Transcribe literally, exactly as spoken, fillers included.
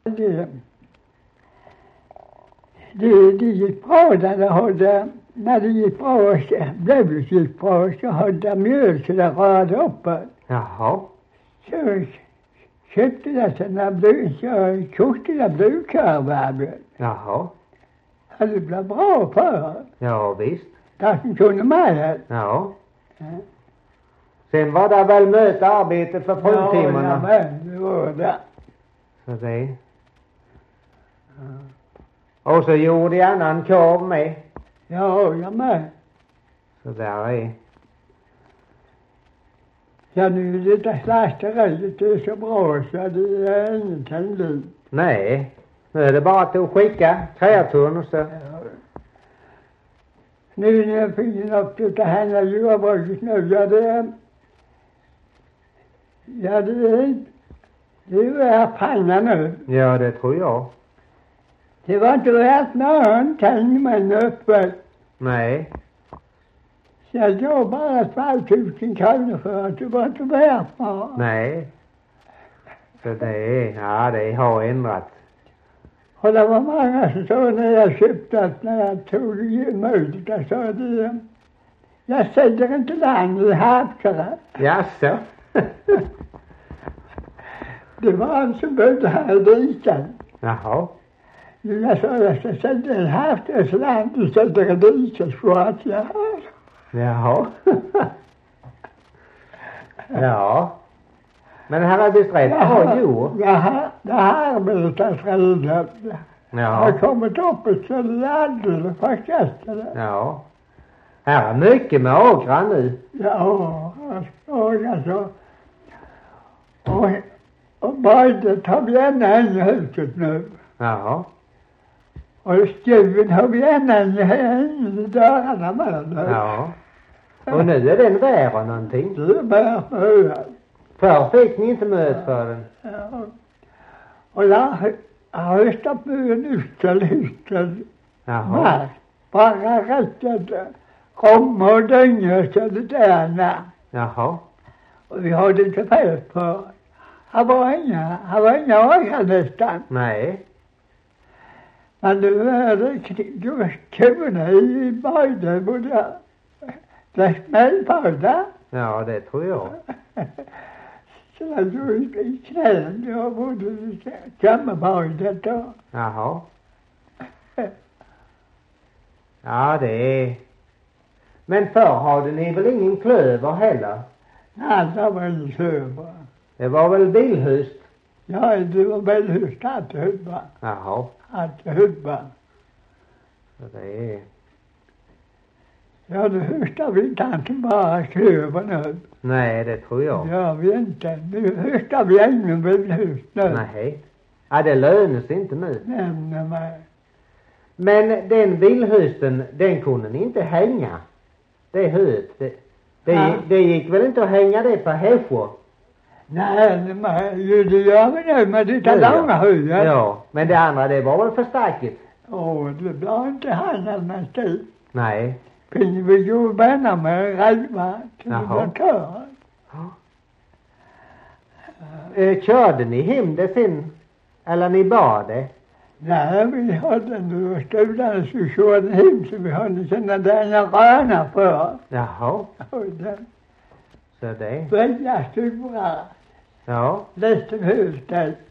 Det, det, det gick bra när det hade, när det gick bra, blödet gick bra, så hade mjöl så det rörde upp. Jaha. Så köpte jag sådana blod, så kokte jag blodkärvar. Jaha. Ja, det blev bra för. Ja, visst. Det som kunde med. Ja. Ja. Sen var det väl mötarbete för fruntimmarna. Ja, men det var det. Så det. Ja. Och så gjorde jag annan korv med. Ja, jag med. Så där är. Ja, nu är det slasteriet, det är så bra så det är ingenting liv. Nej, nu är det bara till att skicka kreaturen och så. Ja. Nu när jag fick upp till det här när jordbruket nu, ja det ja det är det är pengar nu. Ja, det tror jag. Det var inte värt någonting men uppe. Nej. Så jag gav bara tvåtusen kronor för att det var inte värt något. Nej. Så det är, ja det har ändrat. Och det var många som sa när jag köpte att när jag tog emot det så det jag säger inte land i Harpsare. Jaså? Det var han som bodde här i diken. Jaha. Jag sa jag ska sätta en Harpsares land och sätta en diken för att jag har. Jaha. Ja. Men här har visst rätt bra jord. Det här, det här arbetarfriden Ja. har kommit upp och så det är alldeles förkastade. Ja. Här är mycket med åkrar nu. Ja, och alltså. Och, och badet har vi ännu i huset nu. Jaha. Och stuven har vi ännu i dörrarna med nu. Ja. Och nu är den värre någonting. Det är bara möjligt. Förr fick ni inte möt för den. Ja. Och jag har höstat med en usel husel. Jaha. Bara rättat rom och dynga så det där när. Jaha. Och vi hade inte fel på. Han var inga, han var inga åkrar nästan. Nej. Men det var det kurna i badet både det smällbada. Ja, det tror jag. Så jag stod i knän, jag bodde i kammarbadet då. Jaha. Ja, det är. Men förr hade ni väl ingen klöver heller? Nej, det var en söver. Det var väl bilhus? Ja, det var väl hus att hubba. Jaha. Att hubba. Så det är. Ja, det höstar vi inte bara klöver nu. Nej, det tror jag. Ja, vi inte. Nu höstar vi ingen bilhus nu. Nej. Ja, det lönar sig inte nu. Nämna mig. Men den bilhusen, den kunde ni inte hänga. Det höet. Det, det, Ja. det gick väl inte att hänga det på häschor? Nej, men ju det gör vi nu med det där långa höjet. Ja, men det andra det var väl för starkt? Åh, det blir inte handlarnas tid. Nej. Finns vi ju vänner med rälva till motören. Ja. Eh, körde ni hem det sen? Eller ni bar det? Nej, vi hade nu stulan så körde hem så vi hade sådana där röna för. Jaha. Och den Så det. välja stora. Ja. Liten hus där.